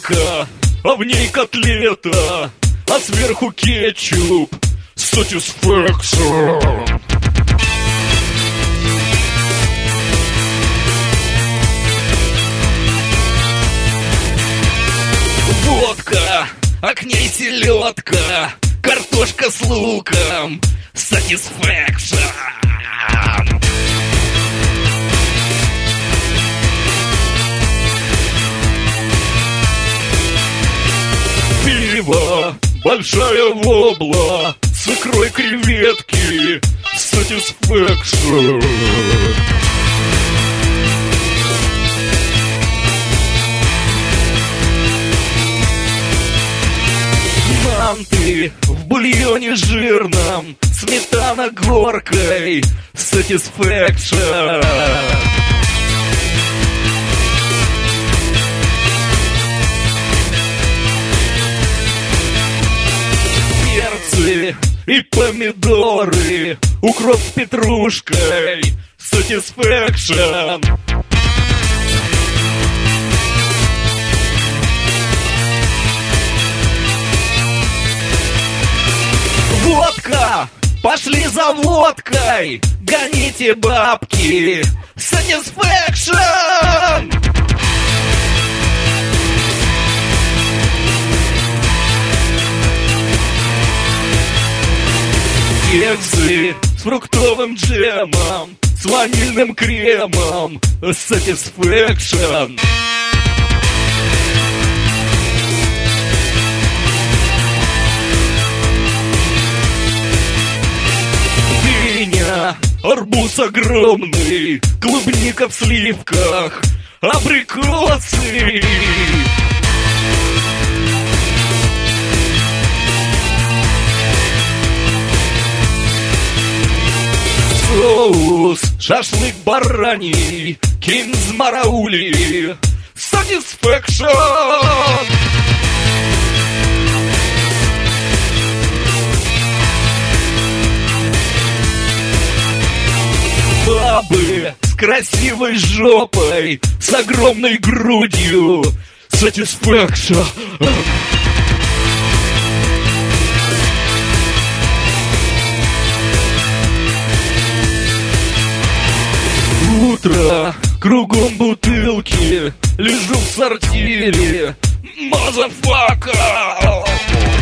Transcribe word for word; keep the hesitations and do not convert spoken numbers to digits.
Водка, а в ней котлета, а сверху кетчуп. Satisfaction. Водка, а к ней селедка, картошка с луком. Satisfaction. Пиво, большая вобла, с икрой креветки. Satisfaction. Манты в бульоне жирном, сметана горкой. Satisfaction. Перцы и помидоры, укроп с петрушкой. Satisfaction. Водка! Пошли за водкой! Гоните бабки! Satisfaction! Кексы с фруктовым джемом, с ванильным кремом. Satisfaction. Арбуз огромный, клубника в сливках, абрикосы. Соус, шашлык бараний, кинзмараули. Satisfaction. Бабы с красивой жопой, с огромной грудью. Satisfaction. Утро, кругом бутылки, лежу в сортире. Motherfucker.